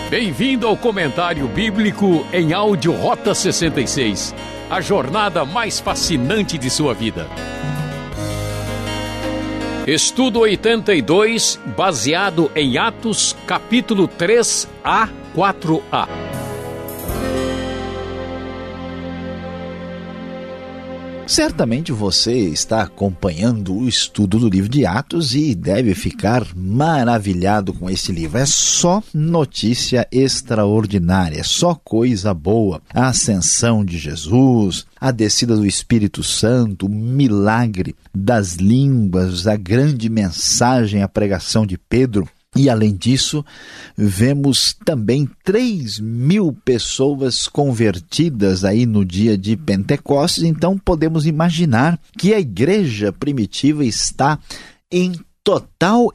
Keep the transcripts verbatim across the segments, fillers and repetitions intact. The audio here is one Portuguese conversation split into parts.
Bem-vindo ao Comentário Bíblico em áudio Rota sessenta e seis, a jornada mais fascinante de sua vida. Estudo oitenta e dois, baseado em Atos, capítulo três a quatro a. Certamente você está acompanhando o estudo do livro de Atos e deve ficar maravilhado com esse livro. É só notícia extraordinária, é só coisa boa. A ascensão de Jesus, a descida do Espírito Santo, o milagre das línguas, a grande mensagem, a pregação de Pedro. E, além disso, vemos também três mil pessoas convertidas aí no dia de Pentecostes. Então, podemos imaginar que a igreja primitiva está em total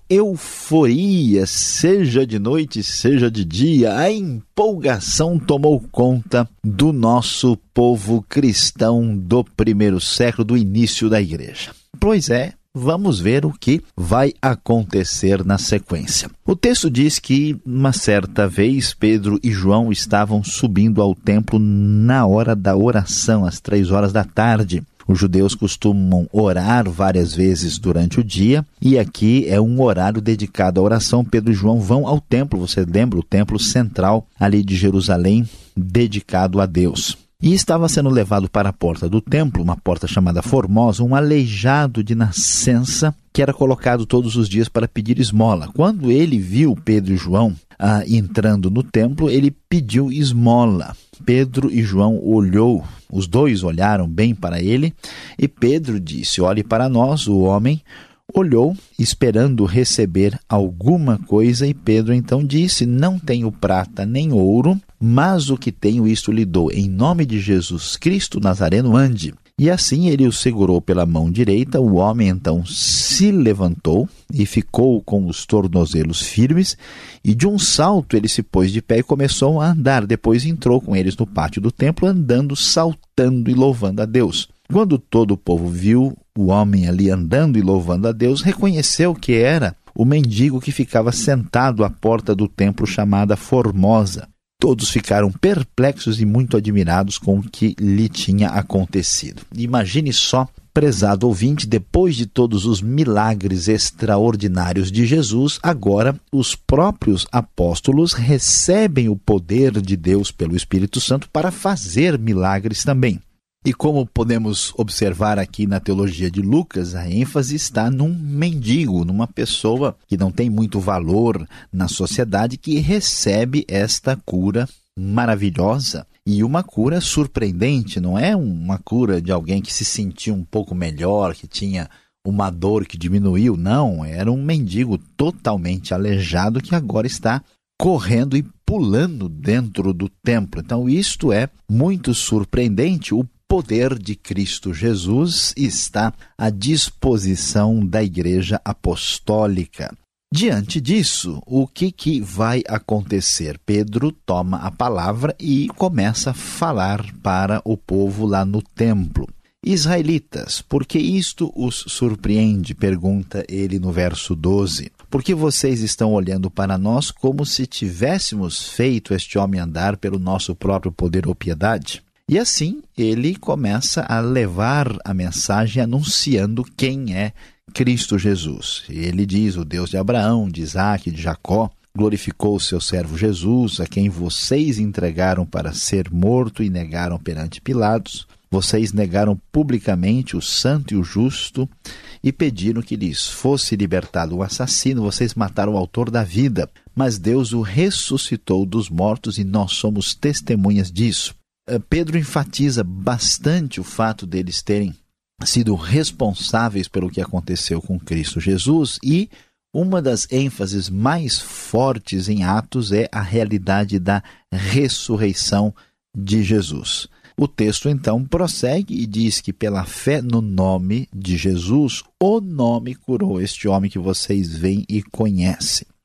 euforia, seja de noite, seja de dia. A empolgação tomou conta do nosso povo cristão do primeiro século, do início da igreja. Pois é. Vamos ver o que vai acontecer na sequência. O texto diz que, uma certa vez, Pedro e João estavam subindo ao templo na hora da oração, às três horas da tarde. Os judeus costumam orar várias vezes durante o dia, e aqui é um horário dedicado à oração. Pedro e João vão ao templo, você lembra? O templo central ali de Jerusalém, dedicado a Deus. E estava sendo levado para a porta do templo, uma porta chamada Formosa, um aleijado de nascença que era colocado todos os dias para pedir esmola. Quando ele viu Pedro e João ah, entrando no templo, ele pediu esmola. Pedro e João olhou, os dois olharam bem para ele, e Pedro disse: "Olhe para nós." O homem olhou, esperando receber alguma coisa, e Pedro então disse: "Não tenho prata nem ouro, mas o que tenho isto lhe dou. Em nome de Jesus Cristo Nazareno, ande." E assim ele o segurou pela mão direita. O homem então se levantou e ficou com os tornozelos firmes, e de um salto ele se pôs de pé e começou a andar. Depois entrou com eles no pátio do templo, andando, saltando e louvando a Deus. Quando todo o povo viu o homem ali andando e louvando a Deus, reconheceu que era o mendigo que ficava sentado à porta do templo chamada Formosa. Todos ficaram perplexos e muito admirados com o que lhe tinha acontecido. Imagine só, prezado ouvinte, depois de todos os milagres extraordinários de Jesus, agora os próprios apóstolos recebem o poder de Deus pelo Espírito Santo para fazer milagres também. E como podemos observar aqui na teologia de Lucas, a ênfase está num mendigo, numa pessoa que não tem muito valor na sociedade, que recebe esta cura maravilhosa. E uma cura surpreendente, não é uma cura de alguém que se sentiu um pouco melhor, que tinha uma dor que diminuiu. Não, era um mendigo totalmente aleijado que agora está correndo e pulando dentro do templo. Então isto é muito surpreendente. O poder de Cristo Jesus está à disposição da Igreja Apostólica. Diante disso, o que, que vai acontecer? Pedro toma a palavra e começa a falar para o povo lá no templo. "Israelitas, por que isto os surpreende?" pergunta ele no verso doze. "Por que vocês estão olhando para nós como se tivéssemos feito este homem andar pelo nosso próprio poder ou piedade?" E assim ele começa a levar a mensagem anunciando quem é Cristo Jesus. Ele diz: "O Deus de Abraão, de Isaque, de Jacó, glorificou o seu servo Jesus, a quem vocês entregaram para ser morto e negaram perante Pilatos. Vocês negaram publicamente o santo e o justo e pediram que lhes fosse libertado o assassino. Vocês mataram o autor da vida, mas Deus o ressuscitou dos mortos e nós somos testemunhas disso." Pedro enfatiza bastante o fato deles terem sido responsáveis pelo que aconteceu com Cristo Jesus, e uma das ênfases mais fortes em Atos é a realidade da ressurreição de Jesus. O texto então prossegue e diz que pela fé no nome de Jesus, o nome curou este homem que vocês veem e conhecem.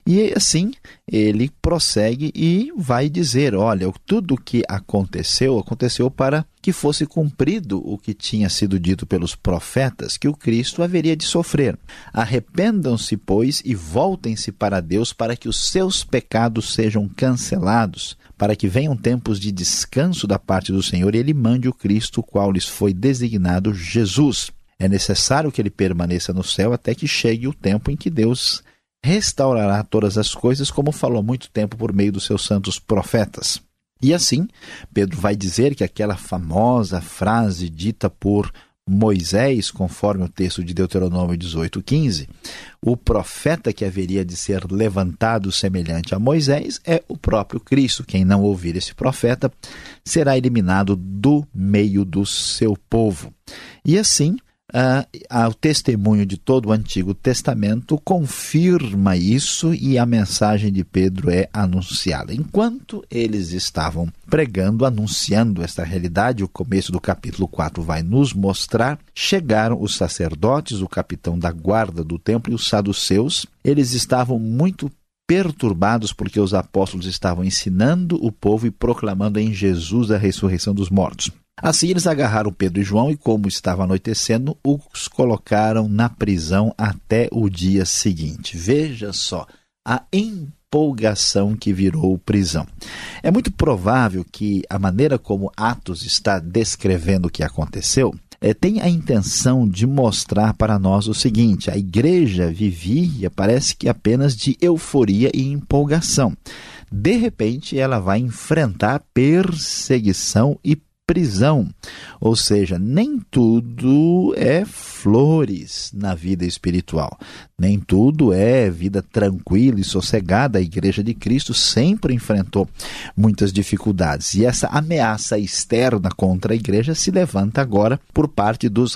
E assim ele prossegue e vai dizer, olha, tudo o que aconteceu, aconteceu para que fosse cumprido o que tinha sido dito pelos profetas, que o Cristo haveria de sofrer. Arrependam-se, pois, e voltem-se para Deus, para que os seus pecados sejam cancelados, para que venham tempos de descanso da parte do Senhor e ele mande o Cristo, o qual lhes foi designado Jesus. É necessário que ele permaneça no céu até que chegue o tempo em que Deus restaurará todas as coisas, como falou há muito tempo por meio dos seus santos profetas. E assim, Pedro vai dizer que aquela famosa frase dita por Moisés, conforme o texto de Deuteronômio dezoito, quinze, o profeta que haveria de ser levantado semelhante a Moisés é o próprio Cristo. Quem não ouvir esse profeta será eliminado do meio do seu povo. E assim, Uh, o testemunho de todo o Antigo Testamento confirma isso e a mensagem de Pedro é anunciada. Enquanto eles estavam pregando, anunciando esta realidade, o começo do capítulo quatro vai nos mostrar, chegaram os sacerdotes, o capitão da guarda do templo e os saduceus. Eles estavam muito perturbados porque os apóstolos estavam ensinando o povo e proclamando em Jesus a ressurreição dos mortos. Assim eles agarraram Pedro e João e, como estava anoitecendo, os colocaram na prisão até o dia seguinte. Veja só a empolgação que virou prisão. É muito provável que a maneira como Atos está descrevendo o que aconteceu é, tem a intenção de mostrar para nós o seguinte: a igreja vivia, parece que apenas de euforia e empolgação. De repente ela vai enfrentar perseguição e prisão, ou seja, nem tudo é flores na vida espiritual, nem tudo é vida tranquila e sossegada. A Igreja de Cristo sempre enfrentou muitas dificuldades e essa ameaça externa contra a igreja se levanta agora por parte dos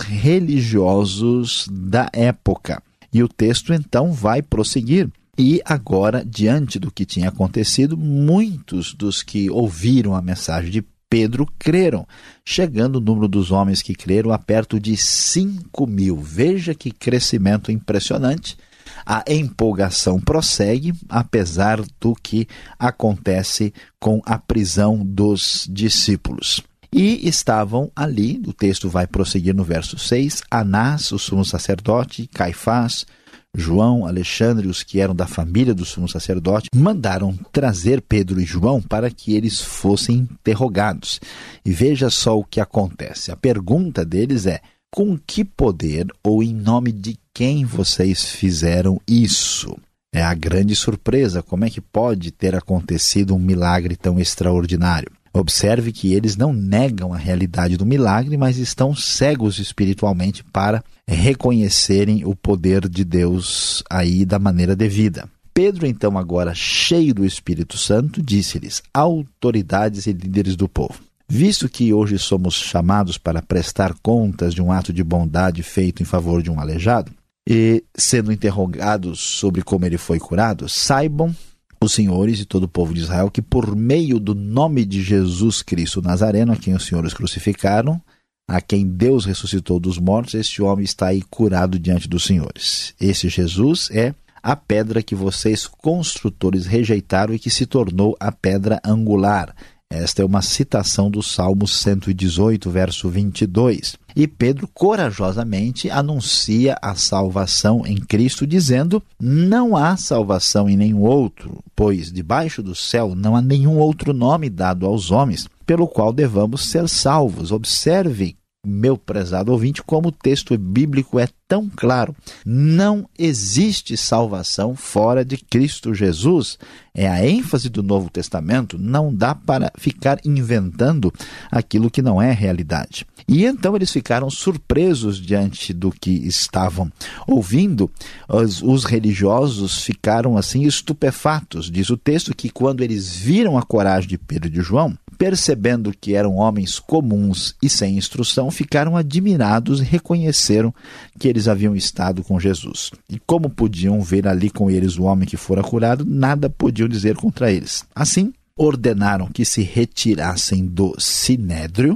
religiosos da época. E o texto então vai prosseguir. E agora, diante do que tinha acontecido, muitos dos que ouviram a mensagem de Pedro creram, chegando o número dos homens que creram a perto de cinco mil. Veja que crescimento impressionante. A empolgação prossegue, apesar do que acontece com a prisão dos discípulos. E estavam ali, o texto vai prosseguir no verso seis, Anás, o sumo sacerdote, Caifás, João, Alexandre, os que eram da família do sumo sacerdote, mandaram trazer Pedro e João para que eles fossem interrogados. E veja só o que acontece. A pergunta deles é: com que poder ou em nome de quem vocês fizeram isso? É a grande surpresa. Como é que pode ter acontecido um milagre tão extraordinário? Observe que eles não negam a realidade do milagre, mas estão cegos espiritualmente para reconhecerem o poder de Deus aí da maneira devida. Pedro, então, agora cheio do Espírito Santo, disse-lhes: autoridades e líderes do povo, visto que hoje somos chamados para prestar contas de um ato de bondade feito em favor de um aleijado, e sendo interrogados sobre como ele foi curado, saibam os senhores e todo o povo de Israel que por meio do nome de Jesus Cristo Nazareno, a quem os senhores crucificaram, a quem Deus ressuscitou dos mortos, este homem está aí curado diante dos senhores. Esse Jesus é a pedra que vocês construtores rejeitaram e que se tornou a pedra angular. Esta é uma citação do Salmo cento e dezoito, verso vinte e dois. E Pedro corajosamente anuncia a salvação em Cristo, dizendo: não há salvação em nenhum outro, pois debaixo do céu não há nenhum outro nome dado aos homens, pelo qual devamos ser salvos. Observe, meu prezado ouvinte, como o texto bíblico é tão claro. Não existe salvação fora de Cristo Jesus. É a ênfase do Novo Testamento. Não dá para ficar inventando aquilo que não é realidade. E então eles ficaram surpresos diante do que estavam ouvindo. Os, os religiosos ficaram assim estupefatos. Diz o texto que quando eles viram a coragem de Pedro e de João, percebendo que eram homens comuns e sem instrução, ficaram admirados e reconheceram que eles haviam estado com Jesus. E como podiam ver ali com eles o homem que fora curado, nada podiam dizer contra eles. Assim, ordenaram que se retirassem do sinédrio,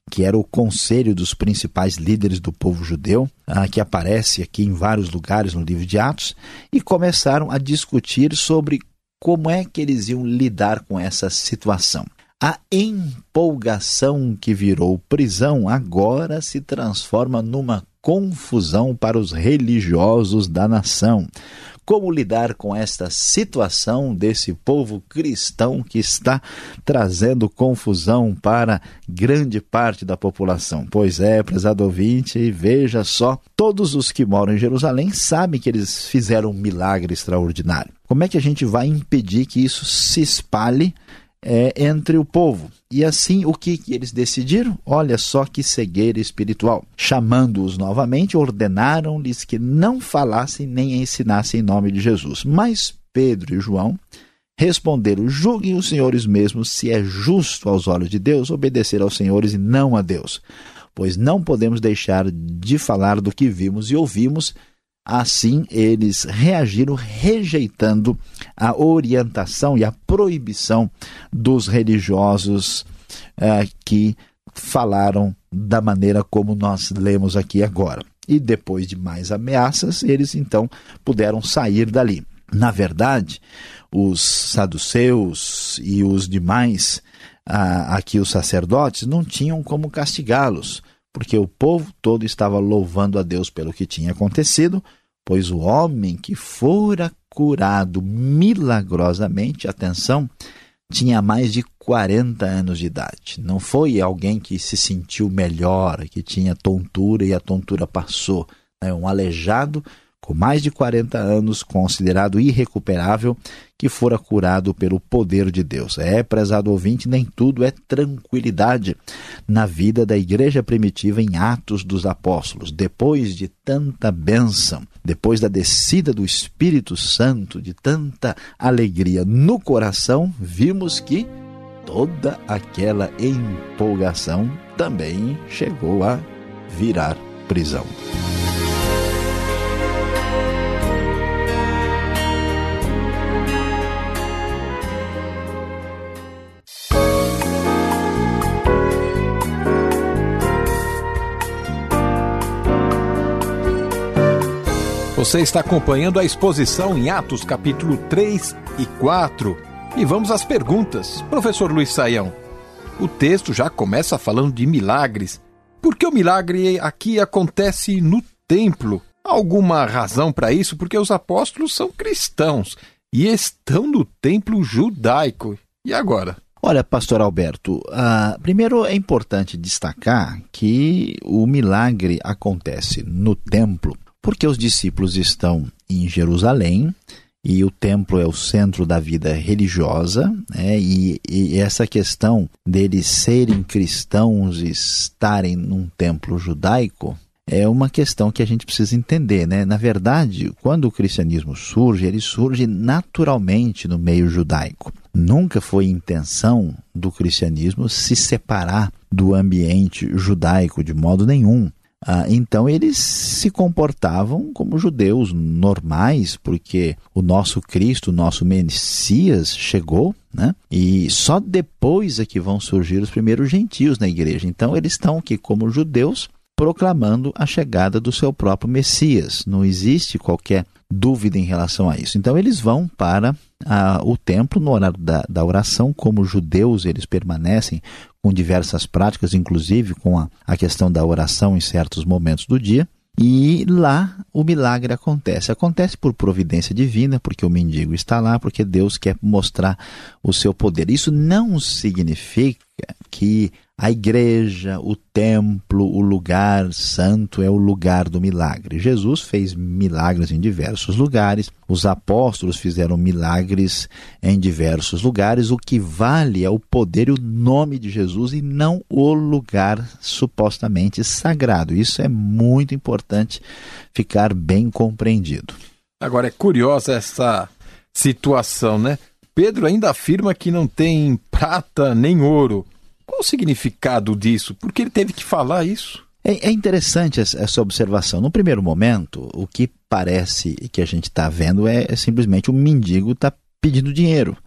que era o conselho dos principais líderes do povo judeu, ah, que aparece aqui em vários lugares no livro de Atos, e começaram a discutir sobre como é que eles iam lidar com essa situação. A empolgação que virou prisão agora se transforma numa confusão para os religiosos da nação. Como lidar com esta situação desse povo cristão que está trazendo confusão para grande parte da população? Pois é, prezado ouvinte, veja só, todos os que moram em Jerusalém sabem que eles fizeram um milagre extraordinário. Como é que a gente vai impedir que isso se espalhe É, entre o povo? E assim, o que, que eles decidiram? Olha só que cegueira espiritual. Chamando-os novamente, ordenaram-lhes que não falassem nem ensinassem em nome de Jesus. Mas Pedro e João responderam: julguem os senhores mesmos se é justo aos olhos de Deus obedecer aos senhores e não a Deus. Pois não podemos deixar de falar do que vimos e ouvimos. Assim, eles reagiram rejeitando a orientação e a proibição dos religiosos eh, que falaram da maneira como nós lemos aqui agora. E depois de mais ameaças, eles então puderam sair dali. Na verdade, os saduceus e os demais, ah, aqui os sacerdotes, não tinham como castigá-los, porque o povo todo estava louvando a Deus pelo que tinha acontecido, pois o homem que fora curado milagrosamente, atenção, tinha mais de quarenta anos de idade. Não foi alguém que se sentiu melhor, que tinha tontura e a tontura passou. É um aleijado com mais de quarenta anos, considerado irrecuperável, que fora curado pelo poder de Deus. É, prezado ouvinte, nem tudo é tranquilidade na vida da igreja primitiva em Atos dos Apóstolos. Depois de tanta bênção, depois da descida do Espírito Santo, de tanta alegria no coração, vimos que toda aquela empolgação também chegou a virar prisão. Você está acompanhando a exposição em Atos capítulo três e quatro. E vamos às perguntas. Professor Luiz Saião, o texto já começa falando de milagres. Por que o milagre aqui acontece no templo? Há alguma razão para isso? Porque os apóstolos são cristãos e estão no templo judaico. E agora? Olha, pastor Alberto, uh, primeiro é importante destacar que o milagre acontece no templo porque os discípulos estão em Jerusalém e o templo é o centro da vida religiosa, né? e, e essa questão deles serem cristãos e estarem num templo judaico é uma questão que a gente precisa entender, né? Na verdade, quando o cristianismo surge, ele surge naturalmente no meio judaico. Nunca foi intenção do cristianismo se separar do ambiente judaico de modo nenhum. Ah, então eles se comportavam como judeus normais, porque o nosso Cristo, o nosso Messias chegou, né? E só depois é que vão surgir os primeiros gentios na igreja. Então eles estão aqui como judeus proclamando a chegada do seu próprio Messias. Não existe qualquer dúvida em relação a isso. Então eles vão para ah, o templo no horário da, da oração. Como judeus, eles permanecem com diversas práticas, inclusive com a, a questão da oração em certos momentos do dia. E lá o milagre acontece. Acontece por providência divina, porque o mendigo está lá, porque Deus quer mostrar o seu poder. Isso não significa que a igreja, o templo, o lugar santo é o lugar do milagre. Jesus fez milagres em diversos lugares, os apóstolos fizeram milagres em diversos lugares. O que vale é o poder e o nome de Jesus e não o lugar supostamente sagrado. Isso é muito importante ficar bem compreendido. Agora é curiosa essa situação, né? Pedro ainda afirma que não tem prata nem ouro. Qual o significado disso? Por que ele teve que falar isso? É, é interessante essa observação. No primeiro momento, o que parece que a gente está vendo é, é simplesmente um mendigo está pedindo dinheiro.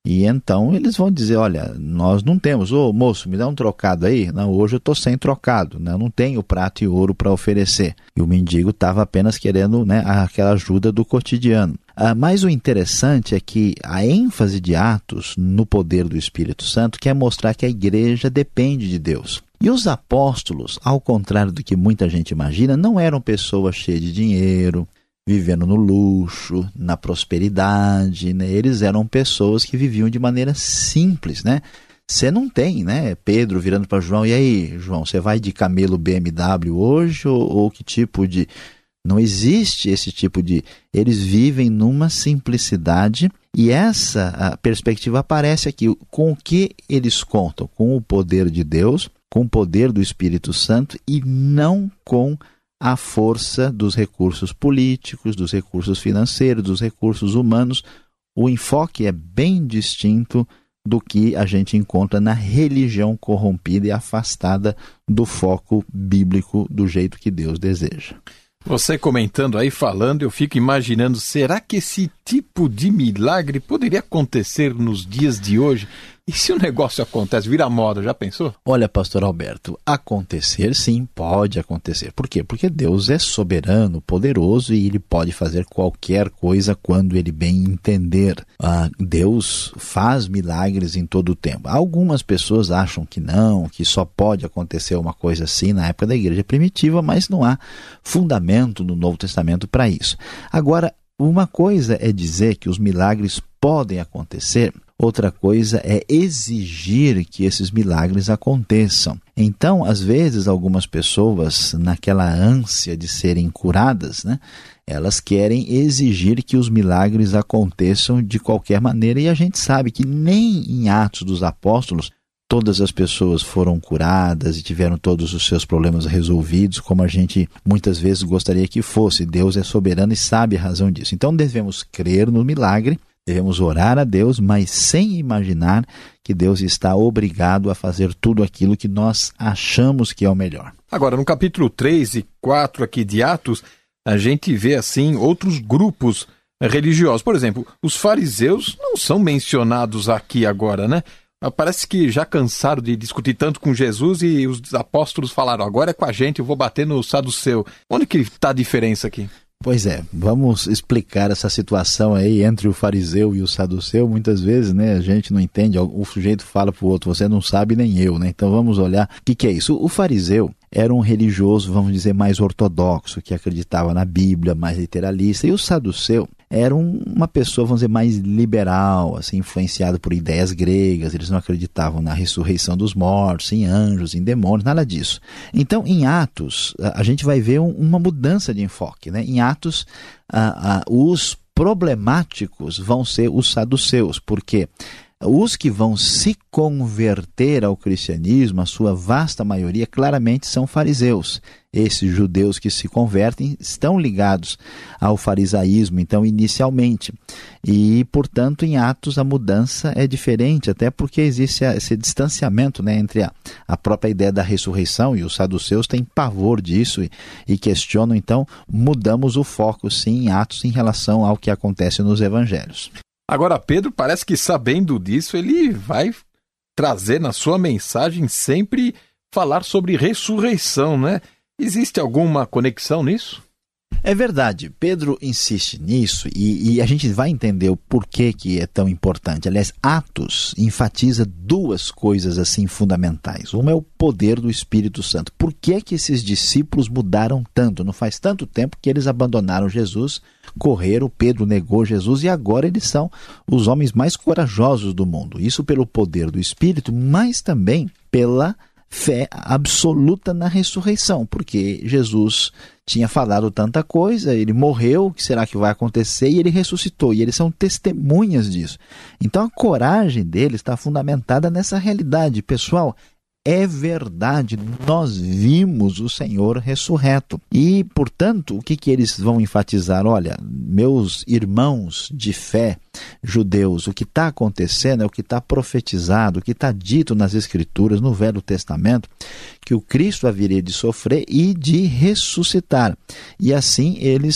E então eles vão dizer, olha, nós não temos, ô moço, me dá um trocado aí. Não, hoje eu estou sem trocado, né? Eu não tenho prata e ouro para oferecer. E o mendigo estava apenas querendo, né, aquela ajuda do cotidiano. Ah, mas o interessante é que a ênfase de Atos no poder do Espírito Santo quer mostrar que a igreja depende de Deus. E os apóstolos, ao contrário do que muita gente imagina, não eram pessoas cheias de dinheiro, vivendo no luxo, na prosperidade, né? Eles eram pessoas que viviam de maneira simples, né? Você não tem, né? Pedro virando para João, e aí, João, você vai de camelo B M W hoje ou, ou que tipo de... Não existe esse tipo de... Eles vivem numa simplicidade e essa a perspectiva aparece aqui. Com o que eles contam? Com o poder de Deus, com o poder do Espírito Santo e não com a força dos recursos políticos, dos recursos financeiros, dos recursos humanos. O enfoque é bem distinto do que a gente encontra na religião corrompida e afastada do foco bíblico do jeito que Deus deseja. Você comentando aí, falando, eu fico imaginando, será que esse tipo de milagre poderia acontecer nos dias de hoje? E se o negócio acontece, vira moda, já pensou? Olha, pastor Alberto, acontecer sim, pode acontecer. Por quê? Porque Deus é soberano, poderoso e Ele pode fazer qualquer coisa quando Ele bem entender. Ah, Deus faz milagres em todo o tempo. Algumas pessoas acham que não, que só pode acontecer uma coisa assim na época da igreja primitiva, mas não há fundamento no Novo Testamento para isso. Agora, uma coisa é dizer que os milagres podem acontecer, outra coisa é exigir que esses milagres aconteçam. Então, às vezes, algumas pessoas, naquela ânsia de serem curadas, né, elas querem exigir que os milagres aconteçam de qualquer maneira, e a gente sabe que nem em Atos dos Apóstolos todas as pessoas foram curadas e tiveram todos os seus problemas resolvidos, como a gente muitas vezes gostaria que fosse. Deus é soberano e sabe a razão disso. Então devemos crer no milagre, devemos orar a Deus, mas sem imaginar que Deus está obrigado a fazer tudo aquilo que nós achamos que é o melhor. Agora, no capítulo três e quatro aqui de Atos, a gente vê assim outros grupos religiosos. Por exemplo, os fariseus não são mencionados aqui agora, né? Parece que já cansaram de discutir tanto com Jesus e os apóstolos falaram, agora é com a gente, eu vou bater no saduceu. Onde que está a diferença aqui? Pois é, vamos explicar essa situação aí entre o fariseu e o saduceu. Muitas vezes, né, a gente não entende, o sujeito fala para o outro, você não sabe nem eu, né? Então vamos olhar o que, que é isso. O fariseu era um religioso, vamos dizer, mais ortodoxo, que acreditava na Bíblia, mais literalista, e o saduceu era um, uma pessoa, vamos dizer, mais liberal, assim, influenciado por ideias gregas. Eles não acreditavam na ressurreição dos mortos, em anjos, em demônios, nada disso. Então, em Atos, a, a gente vai ver um, uma mudança de enfoque, né? Em Atos, a, a, os problemáticos vão ser os saduceus, porque os que vão se converter ao cristianismo, a sua vasta maioria, claramente são fariseus. Esses judeus que se convertem estão ligados ao farisaísmo, então, inicialmente. E, portanto, em Atos a mudança é diferente, até porque existe esse distanciamento, né, entre a, a própria ideia da ressurreição, e os saduceus têm pavor disso e, e questionam. Então, mudamos o foco, sim, em Atos em relação ao que acontece nos evangelhos. Agora, Pedro, parece que sabendo disso, ele vai trazer na sua mensagem sempre falar sobre ressurreição, né? Existe alguma conexão nisso? É verdade, Pedro insiste nisso e, e a gente vai entender o porquê que é tão importante. Aliás, Atos enfatiza duas coisas assim fundamentais. Uma é o poder do Espírito Santo. Por que que esses discípulos mudaram tanto? Não faz tanto tempo que eles abandonaram Jesus, correram, Pedro negou Jesus e agora eles são os homens mais corajosos do mundo. Isso pelo poder do Espírito, mas também pela fé absoluta na ressurreição, porque Jesus tinha falado tanta coisa, ele morreu, o que será que vai acontecer? E ele ressuscitou, e eles são testemunhas disso. Então a coragem deles está fundamentada nessa realidade. Pessoal, é verdade, nós vimos o Senhor ressurreto. E, portanto, o que, que eles vão enfatizar? Olha, meus irmãos de fé judeus, o que está acontecendo é o que está profetizado, o que está dito nas Escrituras, no Velho Testamento, que o Cristo haveria de sofrer e de ressuscitar. E assim eles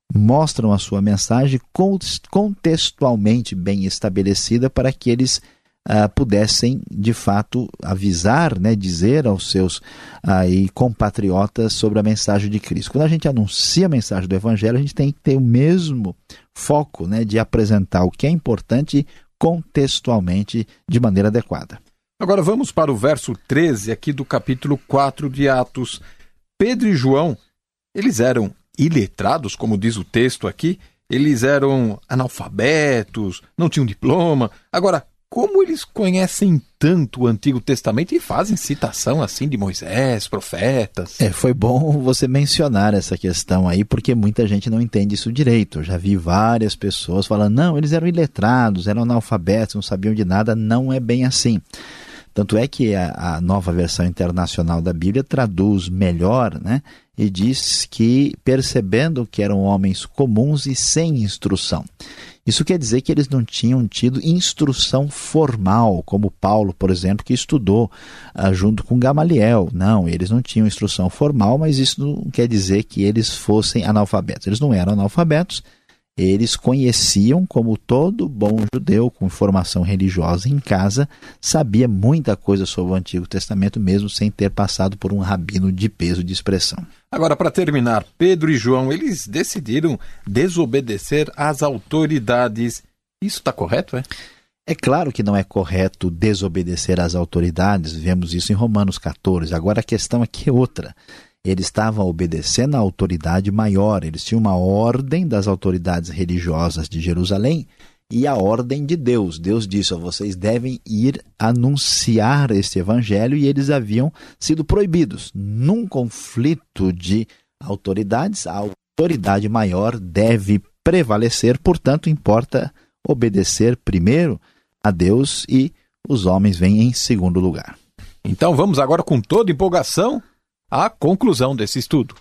mostram a sua mensagem contextualmente bem estabelecida para que eles Uh, pudessem, de fato, avisar, né, dizer aos seus uh, compatriotas sobre a mensagem de Cristo. Quando a gente anuncia a mensagem do Evangelho, a gente tem que ter o mesmo foco, né, de apresentar o que é importante contextualmente de maneira adequada. Agora vamos para o verso treze aqui do capítulo quatro de Atos. Pedro e João, eles eram iletrados, como diz o texto aqui, eles eram analfabetos, não tinham diploma. Agora, como eles conhecem tanto o Antigo Testamento e fazem citação assim de Moisés, profetas? É, foi bom você mencionar essa questão aí, porque muita gente não entende isso direito. Eu já vi várias pessoas falando, não, eles eram iletrados, eram analfabetos, não sabiam de nada. Não é bem assim. Tanto é que a, a nova versão internacional da Bíblia traduz melhor, né? E diz que percebendo que eram homens comuns e sem instrução. Isso quer dizer que eles não tinham tido instrução formal, como Paulo, por exemplo, que estudou uh, junto com Gamaliel. Não, eles não tinham instrução formal, mas isso não quer dizer que eles fossem analfabetos. Eles não eram analfabetos, eles conheciam, como todo bom judeu com formação religiosa em casa, sabia muita coisa sobre o Antigo Testamento, mesmo sem ter passado por um rabino de peso de expressão. Agora, para terminar, Pedro e João, eles decidiram desobedecer às autoridades. Isso está correto, é? É claro que não é correto desobedecer às autoridades, vemos isso em Romanos catorze. Agora a questão aqui é outra. Eles estavam obedecendo à autoridade maior, eles tinham uma ordem das autoridades religiosas de Jerusalém e a ordem de Deus. Deus disse, ó, vocês devem ir anunciar este evangelho, e eles haviam sido proibidos. Num conflito de autoridades, a autoridade maior deve prevalecer, portanto, importa obedecer primeiro a Deus e os homens vêm em segundo lugar. Então vamos agora com toda empolgação à conclusão desse estudo.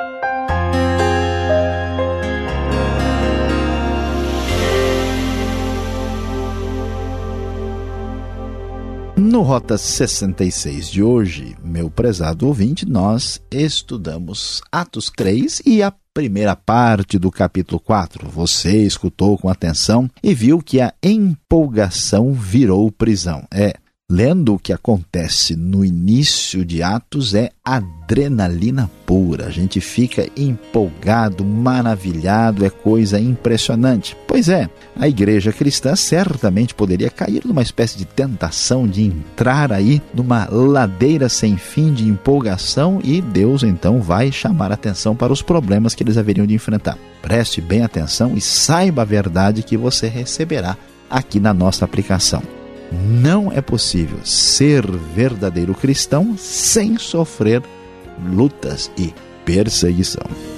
No Rota sessenta e seis de hoje, meu prezado ouvinte, nós estudamos Atos três e a primeira parte do capítulo quatro. Você escutou com atenção e viu que a empolgação virou prisão. É, lendo o que acontece no início de Atos é adrenalina pura. A gente fica empolgado, maravilhado, é coisa impressionante. Pois é, a igreja cristã certamente poderia cair numa espécie de tentação de entrar aí numa ladeira sem fim de empolgação e Deus então vai chamar atenção para os problemas que eles haveriam de enfrentar. Preste bem atenção e saiba a verdade que você receberá aqui na nossa aplicação. Não é possível ser verdadeiro cristão sem sofrer lutas e perseguição.